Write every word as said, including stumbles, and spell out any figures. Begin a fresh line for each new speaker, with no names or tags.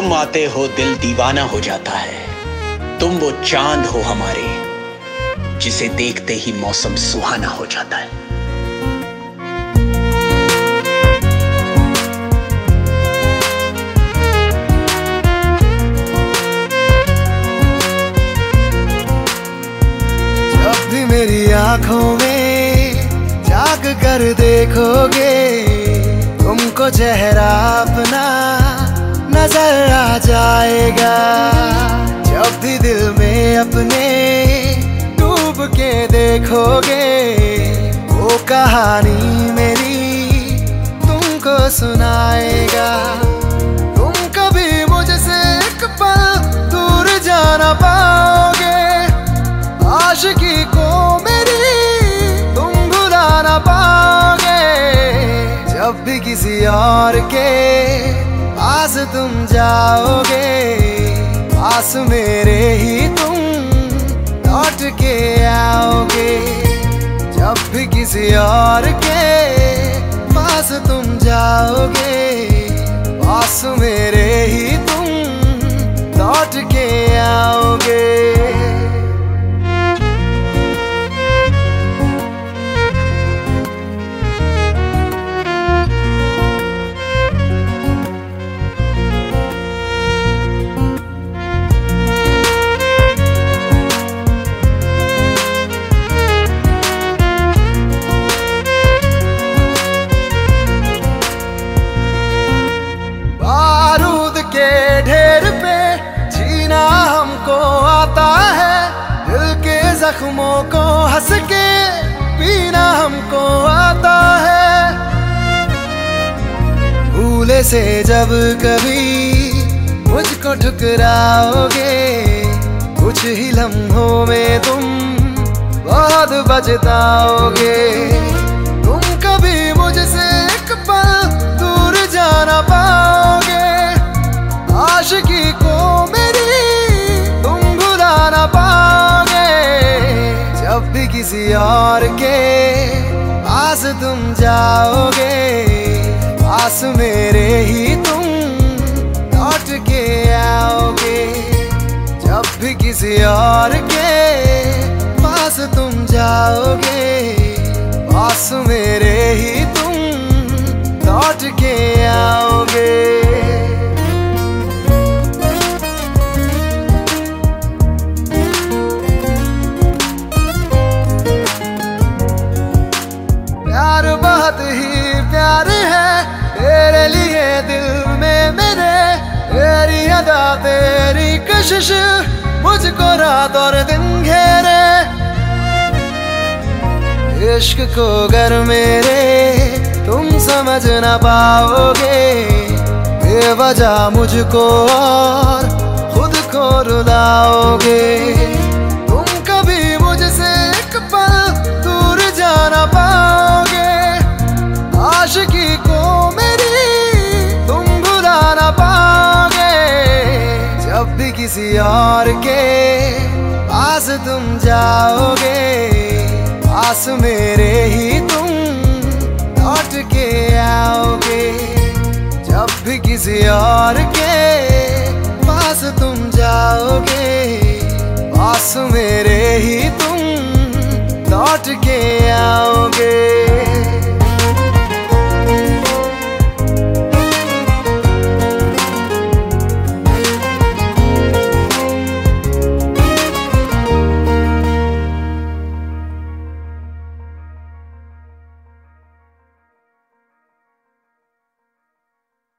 तुम आते हो दिल दीवाना हो जाता है। तुम वो चांद हो हमारे जिसे देखते ही मौसम सुहाना हो जाता है।
जब भी मेरी आंखों में जाग कर देखोगे, तुमको चेहरा अपना नजर आ जाएगा। जब भी दिल में अपने डूब के देखोगे, वो कहानी मेरी तुमको सुनाएगा। तुम कभी मुझसे एक पल दूर जाना पाओगे, आशिकी को मेरी तुम भुला ना पाओगे। जब भी किसी और के पास तुम जाओगे, पास मेरे ही तुम लौट के आओगे। जब भी किसी और के पास तुम जाओगे, पास मेरे ही तुम लौट के आओगे। के ढेर पे जीना हमको आता है, दिल के जख्मों को हंस के पीना हमको आता है। भूले से जब कभी मुझको ठुकराओगे, कुछ ही लम्हों में तुम बहुत बचताओगे। तुम कभी मुझसे एक पल दूर जाना पाओगे, आशिकी को मेरी तुम भुला ना पाओगे। जब भी किसी और के पास तुम जाओगे, पास मेरे ही तुम लौट के आओगे। जब भी किसी और के पास तुम जाओगे, पास मेरे ही तुम लौट के आओगे। प्यार बहुत ही प्यार है तेरे लिए दिल में मेरे, तेरी अदा तेरी कशिश मुझको रात और दिन घेरे। इश्क को गर मेरे तुम समझ ना पाओगे, बेवजह मुझको और खुद को रुलाओगे। तुम कभी मुझसे एक पल दूर जाना पाओगे, आशिकी को मेरी तुम भुला ना पाओगे। जब भी किसी और के पास तुम जाओगे, पास मेरे ही तुम लौट के आओगे। जब भी किसी और के पास तुम जाओगे, पास मेरे ही तुम लौट के आओगे।